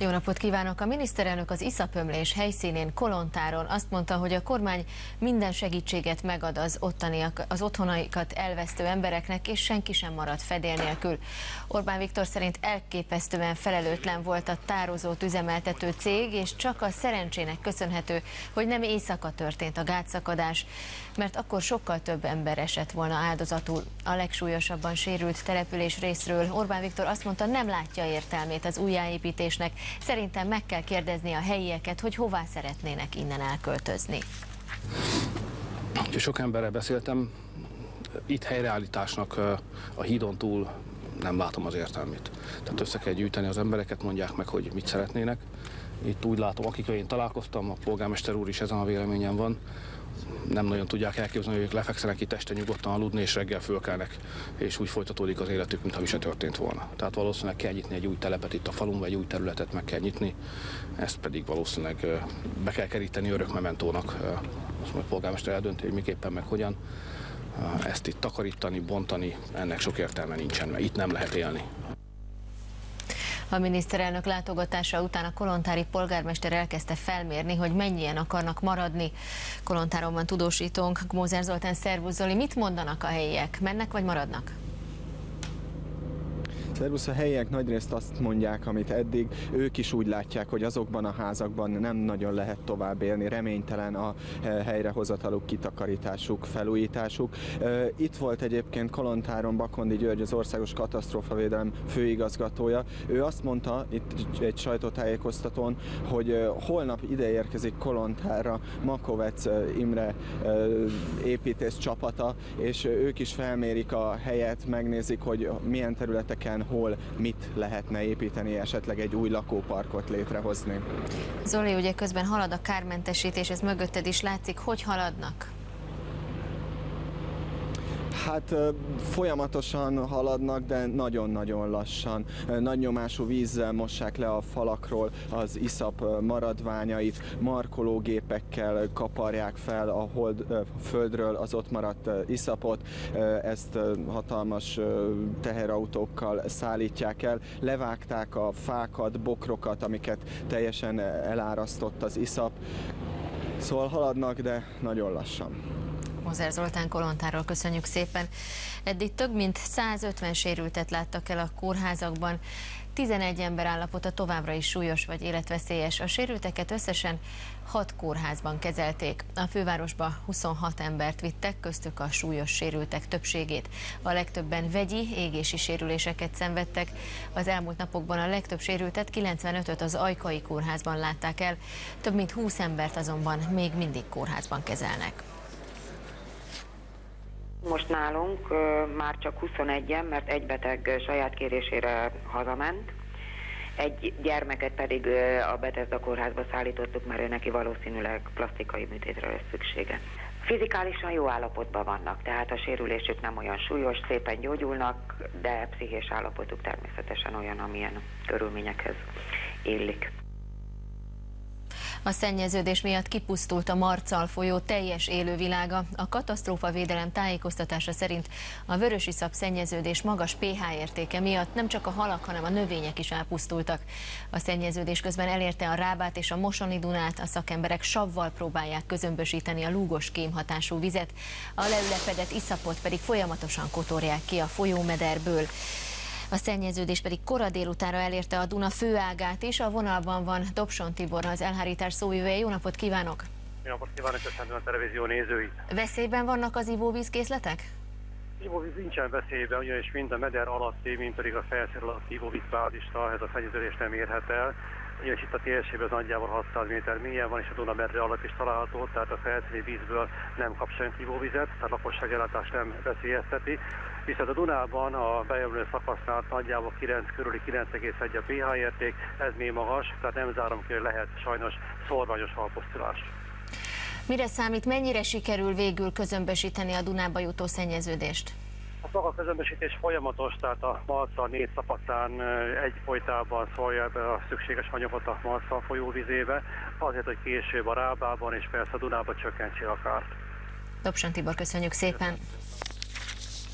Jó napot kívánok! A miniszterelnök az iszapömlés helyszínén, Kolontáron azt mondta, hogy a kormány minden segítséget megad az otthonaikat elvesztő embereknek, és senki sem marad fedél nélkül. Orbán Viktor szerint elképesztően felelőtlen volt a tározót üzemeltető cég, és csak a szerencsének köszönhető, hogy nem éjszaka történt a gátszakadás, mert akkor sokkal több ember esett volna áldozatul. A legsúlyosabban sérült település részről Orbán Viktor azt mondta, nem látja értelmét az újjáépítésnek. Szerintem meg kell kérdezni a helyieket, hogy hová szeretnének innen elköltözni. Sok emberrel beszéltem, itt helyreállításnak a hídon túl nem látom az értelmét. Tehát össze kell gyűjteni az embereket, mondják meg, hogy mit szeretnének. Itt úgy látom, akikkel én találkoztam, a polgármester úr is ezen a véleményen van, nem nagyon tudják elképzelni, hogy ők lefekszenek itt este nyugodtan aludni, és reggel fölkelnek, és úgy folytatódik az életük, mintha se történt volna. Tehát valószínűleg kell nyitni egy új telepet itt a falun, vagy egy új területet meg kell nyitni, ezt pedig valószínűleg be kell keríteni örök mementónak. Azt mondja, a polgármester eldönti, hogy miképpen meg hogyan. Ezt itt takarítani, bontani, ennek sok értelme nincsen, mert itt nem lehet élni. A miniszterelnök látogatása után a kolontári polgármester elkezdte felmérni, hogy mennyien akarnak maradni. Kolontáron van tudósítónk, Gmózer Zoltán, szervusz Zoli, mit mondanak a helyiek? Mennek vagy maradnak? Szervusz, a helyiek nagyrészt azt mondják, amit eddig, ők is úgy látják, hogy azokban a házakban nem nagyon lehet tovább élni, reménytelen a helyrehozataluk, kitakarításuk, felújításuk. Itt volt egyébként Kolontáron Bakondi György, az Országos Katasztrófavédelem főigazgatója. Ő azt mondta itt egy sajtótájékoztatón, hogy holnap ide érkezik Kolontárra Makovec Imre építész csapata, és ők is felmérik a helyet, megnézik, hogy milyen területeken hol mit lehetne építeni, esetleg egy új lakóparkot létrehozni. Zoli, ugye közben halad a kármentesítés, ez mögötted is látszik, hogy haladnak? Hát folyamatosan haladnak, de nagyon-nagyon lassan. Nagy nyomású vízzel mossák le a falakról az iszap maradványait, markológépekkel kaparják fel a földről az ott maradt iszapot, ezt hatalmas teherautókkal szállítják el. Levágták a fákat, bokrokat, amiket teljesen elárasztott az iszap. Szóval haladnak, de nagyon lassan. Gmózer Zoltán Kolontáról köszönjük szépen. Eddig több mint 150 sérültet láttak el a kórházakban. 11 ember állapota továbbra is súlyos vagy életveszélyes. A sérülteket összesen 6 kórházban kezelték. A fővárosba 26 embert vittek, köztük a súlyos sérültek többségét. A legtöbben vegyi, égési sérüléseket szenvedtek. Az elmúlt napokban a legtöbb sérültet, 95-öt az Ajkai kórházban látták el. Több mint 20 embert azonban még mindig kórházban kezelnek. Most nálunk már csak 21-en, mert egy beteg saját kérésére hazament, egy gyermeket pedig a Bethesda kórházba szállítottuk, mert ő neki valószínűleg plastikai műtétre lesz szüksége. Fizikálisan jó állapotban vannak, tehát a sérülésük nem olyan súlyos, szépen gyógyulnak, de pszichés állapotuk természetesen olyan, amilyen körülményekhez illik. A szennyeződés miatt kipusztult a Marcal folyó teljes élővilága. A katasztrófavédelem tájékoztatása szerint a vörösiszap szennyeződés magas pH értéke miatt nem csak a halak, hanem a növények is elpusztultak. A szennyeződés közben elérte a Rábát és a Mosoni Dunát, a szakemberek savval próbálják közömbösíteni a lúgos kémhatású vizet, a leülepedett iszapot pedig folyamatosan kotorják ki a folyómederből. A szennyeződés pedig kora délutánra elérte a Duna főágát is. A vonalban van Dobson Tibor, az elhárítás szóvivője. Jó napot kívánok! Jó napot kívánok, köszönöm a televízió nézőit! Veszélyben vannak az ivóvízkészletek? Ivóvíz nincsen veszélyben, ugyanis mind a meder alatti, mind pedig a felszín alatti ivóvízbázista ez a szennyeződés nem érhet el. Ugyanis itt a térségben az nagyjából 600 méter mélyen van, és a Duna medre alatt is található, tehát a felszíni vízből nem kap senki ivóvizet, tehát lakosságellátás nem veszélyezteti. Viszont a Dunában a bejövő szakasznál nagyjából 9 körüli 9,1 a pH érték, ez még magas, tehát nem zárom ki, hogy lehet sajnos szorványos halpusztulás. Mire számít, mennyire sikerül végül közömbösíteni a Dunába jutó szennyeződést? A maga közömbösítés folyamatos, tehát a Marcal 4 szakaszán egy folytában szólja be a szükséges anyagot a Marcal folyóvizébe, azért, hogy később a Rábában és persze a Dunában csökkentse a kárt. Dobson Tibor, köszönjük szépen!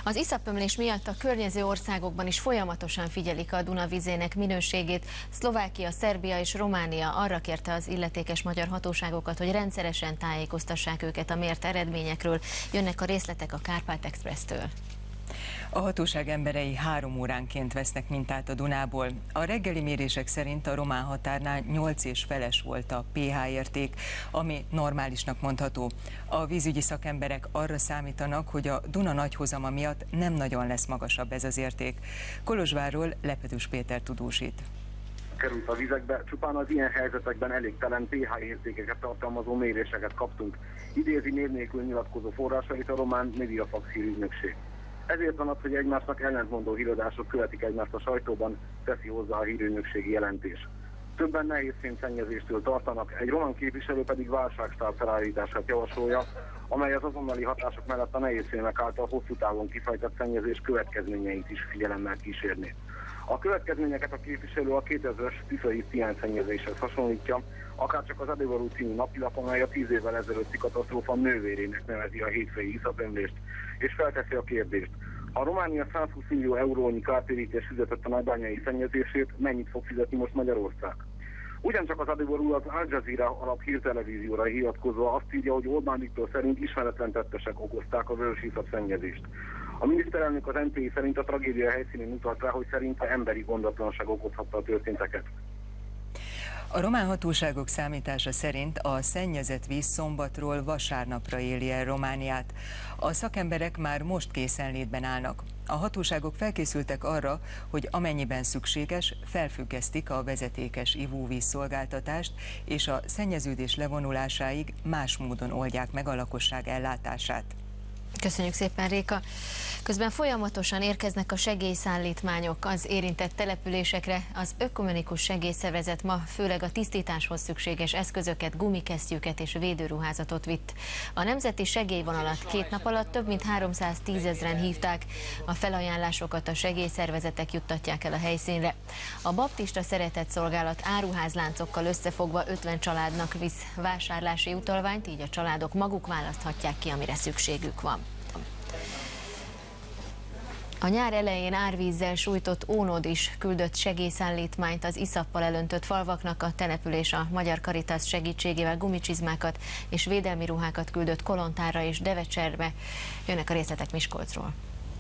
Az iszapömlés miatt a környező országokban is folyamatosan figyelik a Duna vizének minőségét. Szlovákia, Szerbia és Románia arra kérte az illetékes magyar hatóságokat, hogy rendszeresen tájékoztassák őket a mért eredményekről. Jönnek a részletek a Kárpát Expresstől. A hatóság emberei 3 óránként vesznek mintát a Dunából. A reggeli mérések szerint a román határnál 8,5 volt a pH érték, ami normálisnak mondható. A vízügyi szakemberek arra számítanak, hogy a Duna nagyhozama miatt nem nagyon lesz magasabb ez az érték. Kolozsvárról Lepedős Péter tudósít. Került a vizekbe, csupán az ilyen helyzetekben elégtelen pH értékeket tartalmazó méréseket kaptunk. Idézi név nélkül nyilatkozó forrásait a román Mediafax hírügynökség. Ezért van az, hogy egymásnak ellentmondó híradások követik egymást a sajtóban, teszi hozzá a hírügynökségi jelentés. Többen nehéz fémszennyezéstől tartanak, egy román képviselő pedig válságstáb felállítását javasolja, amely az azonnali hatások mellett a nehézfémek által hosszú távon kifejtett szennyezés következményeit is figyelemmel kísérni. A következményeket a képviselő a 2000-es tiszai ciánszennyezéshez hasonlítja, akárcsak az Adevarú című napilap, amely a 10 évvel ezelőtti katasztrófa nővérének nevezi a hétfői iszapömlést, és felteszi a kérdést: ha Románia 120 millió eurónyi kártérítést fizetett a nagybányai szennyezését, mennyit fog fizetni most Magyarország? Ugyancsak az Adevarú az Al Jazeera alap hírtelevízióra hivatkozva azt írja, hogy Orbán Viktor szerint ismeretlen tettesek okozták a vörösiszap szennyezést. A miniszterelnök az NTI szerint a tragédia helyszínén mutat rá, hogy szerinte emberi gondatlanság okozhatta a történteket. A román hatóságok számítása szerint a szennyezett víz szombatról vasárnapra éli el Romániát. A szakemberek már most készenlétben állnak. A hatóságok felkészültek arra, hogy amennyiben szükséges, felfüggesztik a vezetékes ivóvíz szolgáltatást, és a szennyeződés levonulásáig más módon oldják meg a lakosság ellátását. Köszönjük szépen, Réka! Közben folyamatosan érkeznek a segélyszállítmányok az érintett településekre. Az Ökumenikus Segélyszervezet ma főleg a tisztításhoz szükséges eszközöket, gumikesztyűket és védőruházatot vitt. A nemzeti segélyvonalat 2 nap alatt több mint 310 000-en hívták. A felajánlásokat a segélyszervezetek juttatják el a helyszínre. A Baptista Szeretetszolgálat áruházláncokkal összefogva 50 családnak visz vásárlási utalványt, így a családok maguk választhatják ki, amire szükségük van. A nyár elején árvízzel sújtott Ónod is küldött segélyszállítmányt az iszappal elöntött falvaknak. A település a Magyar Caritas segítségével gumicsizmákat és védelmi ruhákat küldött Kolontárra és Devecserbe. Jönnek a részletek Miskolcról.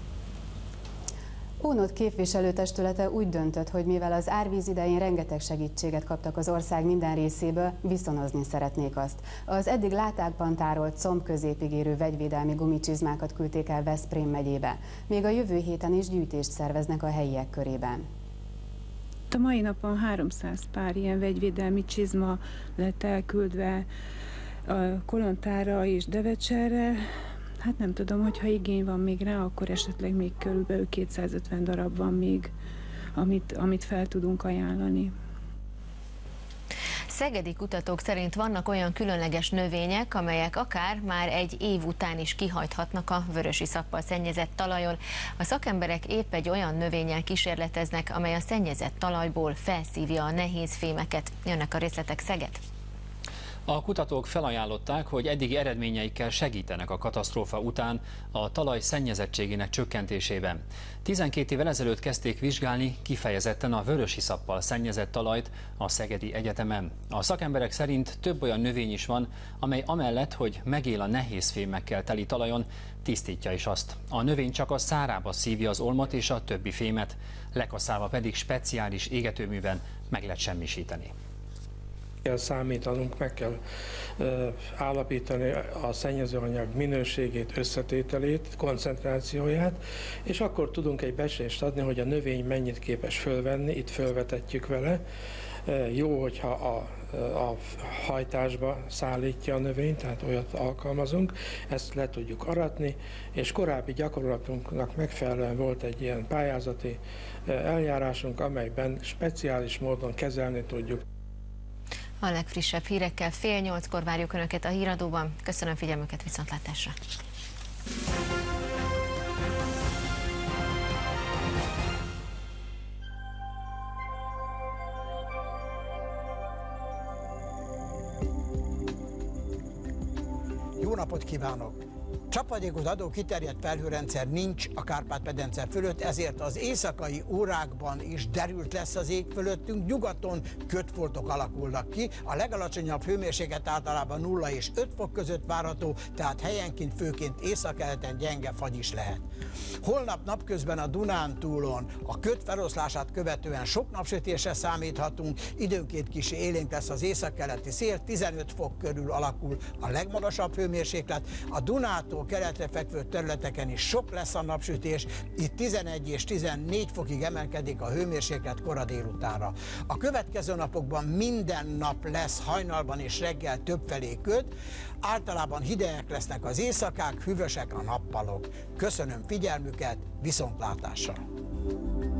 Ónod képviselőtestülete úgy döntött, hogy mivel az árvíz idején rengeteg segítséget kaptak az ország minden részéből, viszonozni szeretnék azt. Az eddig látákban tárolt combközépig érő vegyvédelmi gumicsizmákat küldték el Veszprém megyébe. Még a jövő héten is gyűjtést szerveznek a helyiek körében. A mai napon 300 pár ilyen vegyvédelmi csizma lett elküldve Kolontárra és Devecserre. Hát nem tudom, hogyha igény van még rá, akkor esetleg még körülbelül 250 darab van még, amit fel tudunk ajánlani. Szegedi kutatók szerint vannak olyan különleges növények, amelyek akár már egy év után is kihajthatnak a vörösiszappal szennyezett talajon. A szakemberek épp egy olyan növényel kísérleteznek, amely a szennyezett talajból felszívja a nehéz fémeket. Jönnek a részletek Szeged. A kutatók felajánlották, hogy eddigi eredményeikkel segítenek a katasztrófa után a talaj szennyezettségének csökkentésében. 12 évvel ezelőtt kezdték vizsgálni kifejezetten a vörösiszappal szennyezett talajt a Szegedi Egyetemen. A szakemberek szerint több olyan növény is van, amely amellett, hogy megél a nehéz fémekkel teli talajon, tisztítja is azt. A növény csak a szárába szívja az olmot és a többi fémet, lekaszálva pedig speciális égetőműben meg lehet semmisíteni. Kell számítanunk, meg kell állapítani a szennyezőanyag minőségét, összetételét, koncentrációját, és akkor tudunk egy becslést adni, hogy a növény mennyit képes fölvenni, itt fölvetetjük vele. Jó, hogyha a hajtásba szállítja a növényt, tehát olyat alkalmazunk, ezt le tudjuk aratni, és korábbi gyakorlatunknak megfelelően volt egy ilyen pályázati eljárásunk, amelyben speciális módon kezelni tudjuk. A legfrissebb hírekkel 7:30-kor várjuk Önöket a híradóban. Köszönöm figyelmüket, viszontlátásra! Jó napot kívánok! Csapadékot adó kiterjedt felhőrendszer nincs a Kárpát-medence fölött, ezért az éjszakai órákban is derült lesz az ég fölöttünk, nyugaton kötfoltok alakulnak ki, a legalacsonyabb hőmérséklet általában 0 és 5 fok között várható, tehát helyenként, főként északkeleten gyenge fagy is lehet. Holnap napközben a Dunántúlon a köd feloszlását követően sok napsütésre számíthatunk, időnként kicsi élénk lesz az északkeleti szél, 15 fok körül alakul a legmagasabb hőmérséklet, a Dunától keletre fekvő területeken is sok lesz a napsütés, itt 11 és 14 fokig emelkedik a hőmérséklet kora délutánra. A következő napokban minden nap lesz hajnalban és reggel többfelé köd, általában hidegek lesznek az éjszakák, hűvösek a nappalok. Köszönöm figyelmüket, viszontlátásra!